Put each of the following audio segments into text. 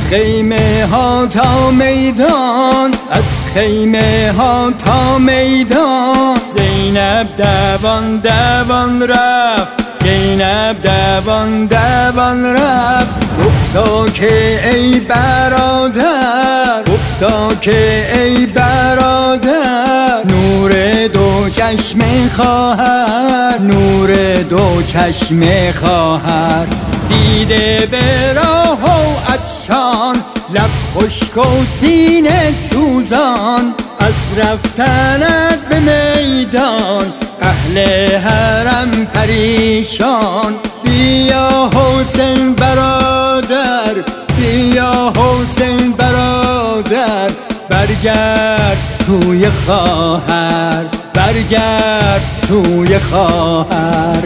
خیمه ها تا میدان، از خیمه ها تا میدان، زینب دوان دوان رفت، زینب دوان دوان رفت. گفتا که ای برادر، گفتا که ای برادر، نور دو چشم خواهر، نور دو چشم خواهر. دیده به راه و عطشان، لب خشک و سینه سوزان، از رفتنت به میدان اهل حرم پریشان. بیا حسین برادر، بیا حسین برادر، برگرد توی خواهر، برگرد توی خواهر.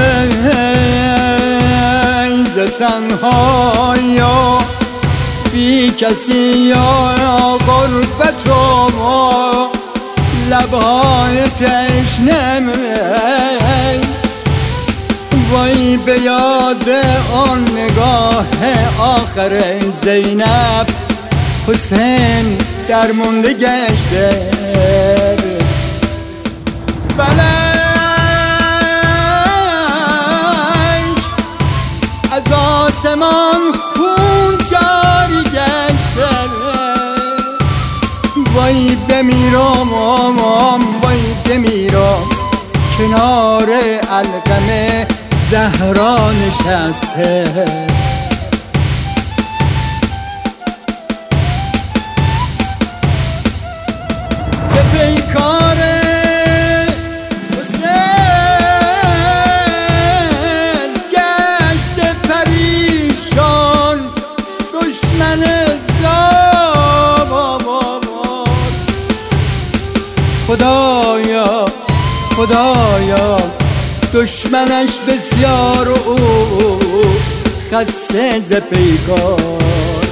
ای ز تنهایی بی کسی یا غربت و لبهای تشنه، وای به یاد آن نگاه آخر زینب، حسین درمونده گشته. فلک از آسمان خون جاری گشته، وای بمیرم وای بمیرم، کنار علقمه زهرا نشسته. ز پیکار حسین گشته پریشان، دشمن خدایا خدایا، دشمنش بسیار و خسته ز پیکار.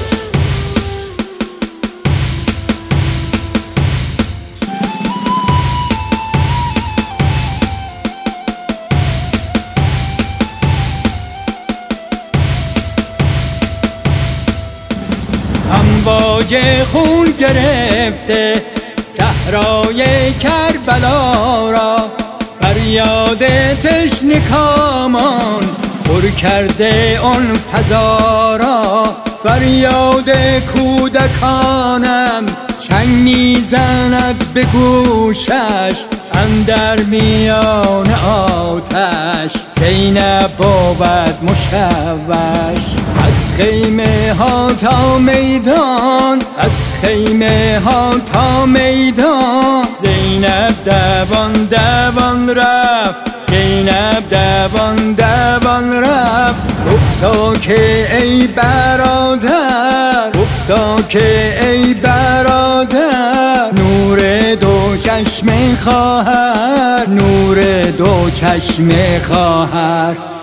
امواج خون گرفته صحرای کربلا را، فریاد تشنکامان پر کرده آن فضا را. فریاد کودکانم چنگ میزند به گوشش، اندر میان آتش زینب بود مشوش. از خیمه ها تا میدان، از خیمه ها تا میدان، زینب دوان دوان رفت، زینب دوان دوان رفت. گفتا که ای برادر، گفتا که ای برادر، نور دو چشم خواهر، نور دو چشم خواهر.